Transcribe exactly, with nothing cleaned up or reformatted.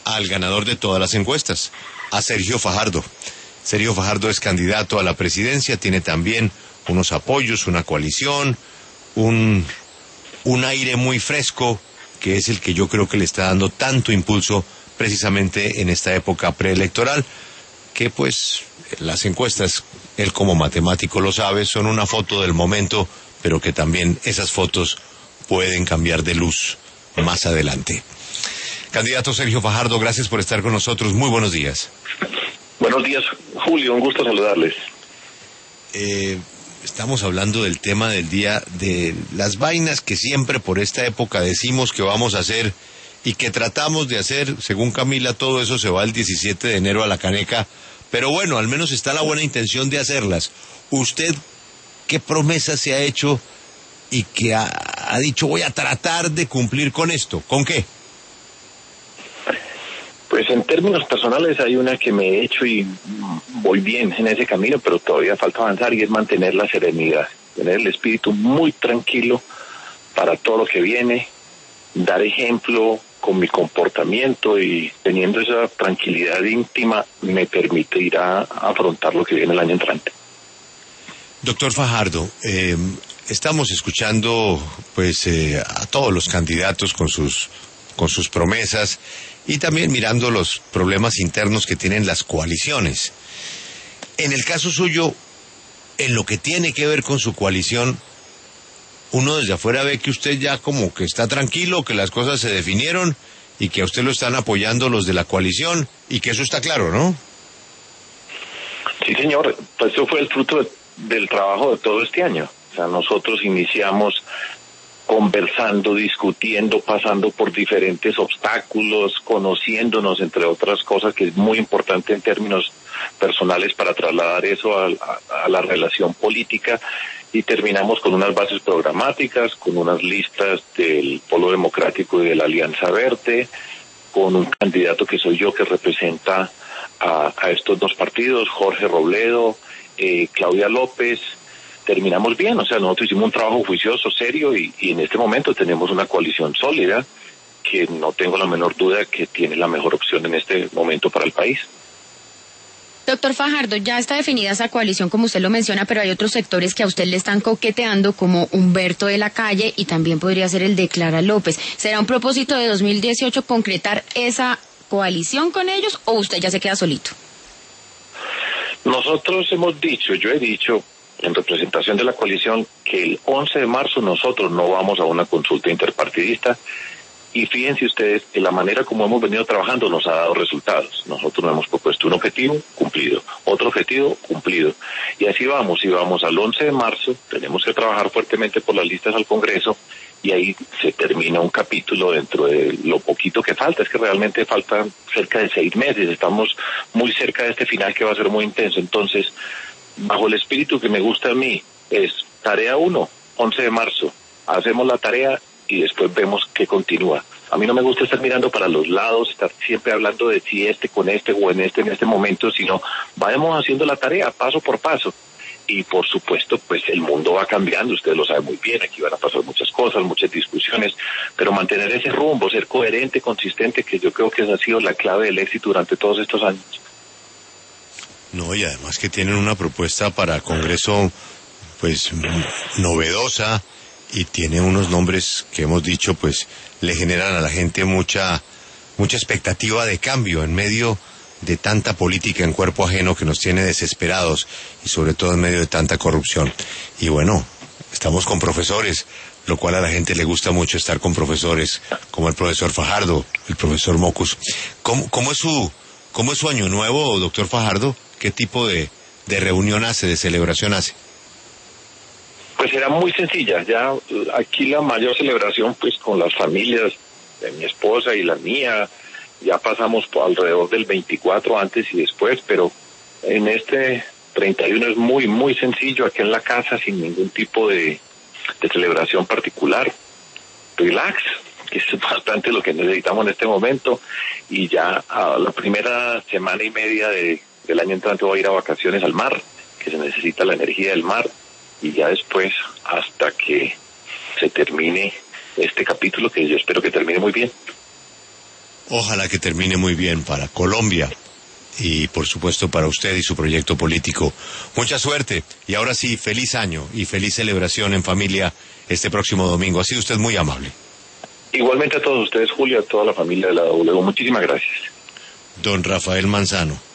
al ganador de todas las encuestas, a Sergio Fajardo. Sergio Fajardo es candidato a la presidencia, tiene también unos apoyos, una coalición, un, un aire muy fresco, que es el que yo creo que le está dando tanto impulso precisamente en esta época preelectoral, que pues las encuestas, él como matemático lo sabe, son una foto del momento, pero que también esas fotos pueden cambiar de luz más adelante. Candidato Sergio Fajardo, gracias por estar con nosotros. Muy buenos días. Buenos días, Julio. Un gusto saludarles. Eh, estamos hablando del tema del día, de las vainas que siempre por esta época decimos que vamos a hacer y que tratamos de hacer. Según Camila, todo eso se va el diecisiete de enero a la caneca. Pero bueno, al menos está la buena intención de hacerlas. ¿Usted qué promesa se ha hecho y que ha, ha dicho voy a tratar de cumplir con esto? ¿Con qué? Pues en términos personales hay una que me he hecho y voy bien en ese camino, pero todavía falta avanzar, y es mantener la serenidad, tener el espíritu muy tranquilo para todo lo que viene, dar ejemplo con mi comportamiento, y teniendo esa tranquilidad íntima me permitirá afrontar lo que viene el año entrante. Doctor Fajardo, eh, estamos escuchando pues eh, a todos los candidatos con sus con sus promesas y también mirando los problemas internos que tienen las coaliciones. En el caso suyo, en lo que tiene que ver con su coalición, uno desde afuera ve que usted ya como que está tranquilo, que las cosas se definieron y que a usted lo están apoyando los de la coalición, y que eso está claro, ¿no? Sí, señor, pues eso fue el fruto de, del trabajo de todo este año. O sea, nosotros iniciamos conversando, discutiendo, pasando por diferentes obstáculos, conociéndonos, entre otras cosas, que es muy importante en términos personales para trasladar eso a, a, a la relación política, y terminamos con unas bases programáticas, con unas listas del Polo Democrático y de la Alianza Verde, con un candidato que soy yo, que representa a, a estos dos partidos, Jorge Robledo, eh, Claudia López. Terminamos bien, o sea, nosotros hicimos un trabajo juicioso, serio, y, y en este momento tenemos una coalición sólida que no tengo la menor duda que tiene la mejor opción en este momento para el país. Doctor Fajardo, ya está definida esa coalición como usted lo menciona, pero hay otros sectores que a usted le están coqueteando, como Humberto de la Calle, y también podría ser el de Clara López. ¿Será un propósito de dos mil dieciocho concretar esa coalición con ellos, o usted ya se queda solito? Nosotros hemos dicho, yo he dicho en representación de la coalición, que el once de marzo nosotros no vamos a una consulta interpartidista, y fíjense ustedes que la manera como hemos venido trabajando nos ha dado resultados. Nosotros nos hemos propuesto un objetivo, cumplido, otro objetivo, cumplido, y así vamos. Y vamos al once de marzo, tenemos que trabajar fuertemente por las listas al Congreso, y ahí se termina un capítulo dentro de lo poquito que falta. Es que realmente faltan cerca de seis meses, estamos muy cerca de este final que va a ser muy intenso. Entonces, bajo el espíritu que me gusta a mí, es tarea uno, once de marzo, hacemos la tarea y después vemos qué continúa. A mí no me gusta estar mirando para los lados, estar siempre hablando de si este con este o en este en este momento, sino vayamos haciendo la tarea paso por paso. Y por supuesto, pues el mundo va cambiando, ustedes lo saben muy bien, aquí van a pasar muchas cosas, muchas discusiones, pero mantener ese rumbo, ser coherente, consistente, que yo creo que esa ha sido la clave del éxito durante todos estos años. No, y además que tienen una propuesta para Congreso pues novedosa, y tiene unos nombres que hemos dicho pues le generan a la gente mucha mucha expectativa de cambio en medio de tanta política en cuerpo ajeno que nos tiene desesperados, y sobre todo en medio de tanta corrupción. Y bueno, estamos con profesores, lo cual a la gente le gusta mucho estar con profesores como el profesor Fajardo, el profesor Mocus. ¿Cómo, cómo es su cómo es su año nuevo, doctor Fajardo? ¿Qué tipo de, de reunión hace, de celebración hace? Pues era muy sencilla. Ya aquí la mayor celebración pues con las familias de mi esposa y la mía. Ya pasamos por alrededor del veinticuatro antes y después, pero en este treinta y uno es muy, muy sencillo, aquí en la casa, sin ningún tipo de, de celebración particular. Relax, que es bastante lo que necesitamos en este momento, y ya a la primera semana y media de del año entrante voy a ir a vacaciones al mar, que se necesita la energía del mar, y ya después hasta que se termine este capítulo, que yo espero que termine muy bien. Ojalá que termine muy bien para Colombia y por supuesto para usted y su proyecto político. Mucha suerte y ahora sí, feliz año y feliz celebración en familia este próximo domingo. Ha sido usted muy amable. Igualmente a todos ustedes, Julio, a toda la familia de la W. Muchísimas gracias. Don Rafael Manzano.